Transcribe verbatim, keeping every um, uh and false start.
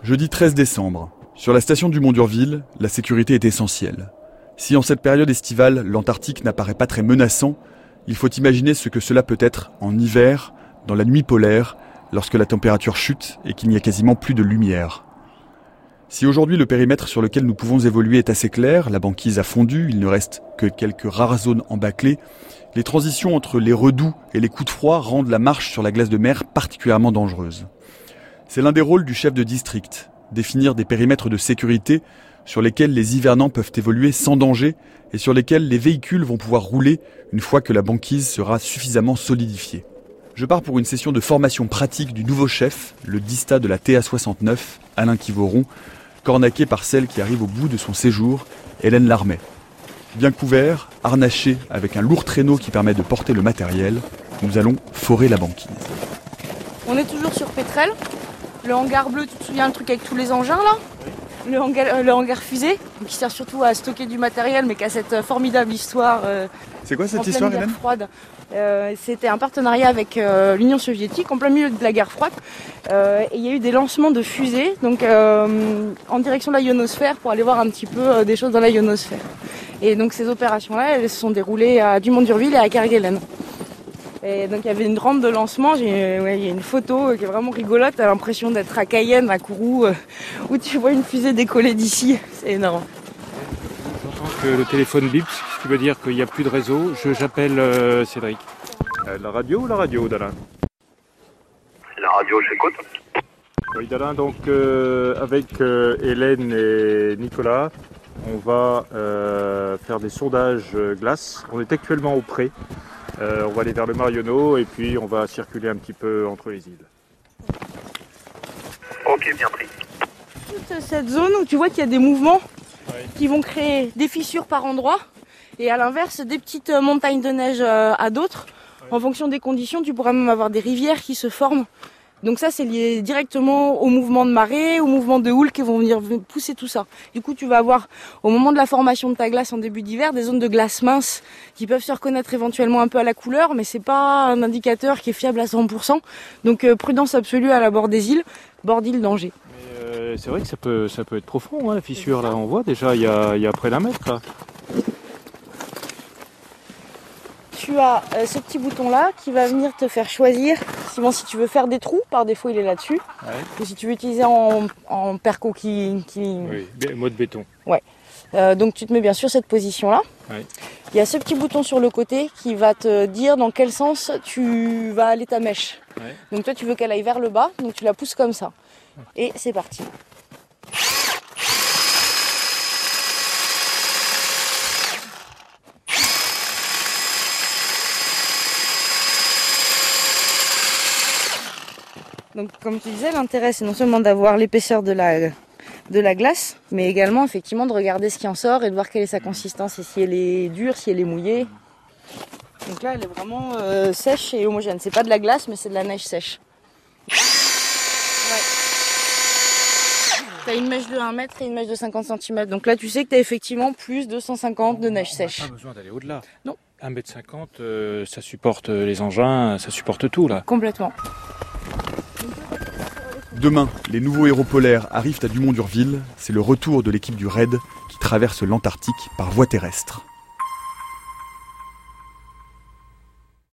Jeudi treize décembre. Sur la station du Mont d'Urville, la sécurité est essentielle. Si en cette période estivale, l'Antarctique n'apparaît pas très menaçant, il faut imaginer ce que cela peut être en hiver, dans la nuit polaire, lorsque la température chute et qu'il n'y a quasiment plus de lumière. Si aujourd'hui le périmètre sur lequel nous pouvons évoluer est assez clair, la banquise a fondu, il ne reste que quelques rares zones embâclées, les transitions entre les redoux et les coups de froid rendent la marche sur la glace de mer particulièrement dangereuse. C'est l'un des rôles du chef de district, définir des périmètres de sécurité sur lesquels les hivernants peuvent évoluer sans danger et sur lesquels les véhicules vont pouvoir rouler une fois que la banquise sera suffisamment solidifiée. Je pars pour une session de formation pratique du nouveau chef, le Dista de la T A soixante-neuf, Alain Quivoron, cornaqué par celle qui arrive au bout de son séjour, Hélène Larmet. Bien couvert, harnaché avec un lourd traîneau qui permet de porter le matériel, nous allons forer la banquise. On est toujours sur Pétrel. Le hangar bleu, tu te souviens le truc avec tous les engins là ? Le hangar, le hangar fusée, qui sert surtout à stocker du matériel, mais qui a cette formidable histoire. Euh, C'est quoi cette en histoire, pleine guerre Hélène ? froide. Euh, C'était un partenariat avec euh, l'Union soviétique en plein milieu de la guerre froide. Euh, et il y a eu des lancements de fusées donc, euh, en direction de la ionosphère pour aller voir un petit peu euh, des choses dans la ionosphère. Et donc ces opérations-là, elles se sont déroulées à Dumont d'Urville et à Kerguelen. Et donc il y avait une rampe de lancement, j'ai, ouais, il y a une photo qui est vraiment rigolote, t'as l'impression d'être à Cayenne, à Kourou, euh, où tu vois une fusée décoller d'ici, c'est énorme. J'entends que le téléphone bip, ce qui veut dire qu'il n'y a plus de réseau. Je, j'appelle euh, Cédric. Euh, la radio ou la radio, Dalin ? La radio, j'écoute. Oui, Dalin, donc euh, avec euh, Hélène et Nicolas, on va euh, faire des sondages euh, glace. On est actuellement au pré. Euh, on va aller vers le Marionneau et puis on va circuler un petit peu entre les îles. Ok, bien pris. Toute cette zone où tu vois qu'il y a des mouvements Ouais. qui vont créer des fissures par endroits et à l'inverse des petites montagnes de neige à d'autres. Ouais. En fonction des conditions, tu pourras même avoir des rivières qui se forment. Donc ça, c'est lié directement au mouvement de marée, au mouvement de houle qui vont venir pousser tout ça. Du coup, tu vas avoir, au moment de la formation de ta glace en début d'hiver, des zones de glace mince qui peuvent se reconnaître éventuellement un peu à la couleur, mais c'est pas un indicateur qui est fiable à cent pour cent. Donc euh, prudence absolue à la bord des îles, bord d'île danger. Mais euh, c'est vrai que ça peut, ça peut être profond, hein, la fissure là. On voit déjà, il y a, il y a près d'un mètre là. Tu as euh, ce petit bouton là qui va venir te faire choisir souvent si tu veux faire des trous, par défaut il est là-dessus, Ouais. ou si tu veux utiliser en, en perco qui... qui... Oui, mode béton. Ouais. Euh, donc tu te mets bien sûr cette position là. Ouais. Il y a ce petit bouton sur le côté qui va te dire dans quel sens tu vas aller ta mèche. Ouais. Donc toi tu veux qu'elle aille vers le bas, donc tu la pousses comme ça. Et c'est parti. Donc comme tu disais, l'intérêt c'est non seulement d'avoir l'épaisseur de la, de la glace, mais également effectivement de regarder ce qui en sort et de voir quelle est sa consistance et si elle est dure, si elle est mouillée. Donc là elle est vraiment euh, sèche et homogène. C'est pas de la glace mais c'est de la neige sèche. Ouais. T'as une mèche de un mètre et une mèche de cinquante centimètres. Donc là tu sais que t'as effectivement plus de cent cinquante de neige sèche. On n'a pas besoin d'aller au-delà. Non. un mètre cinquante, euh, ça supporte les engins, ça supporte tout là. Complètement. Demain, les nouveaux héros polaires arrivent à Dumont d'Urville. C'est le retour de l'équipe du RAID qui traverse l'Antarctique par voie terrestre.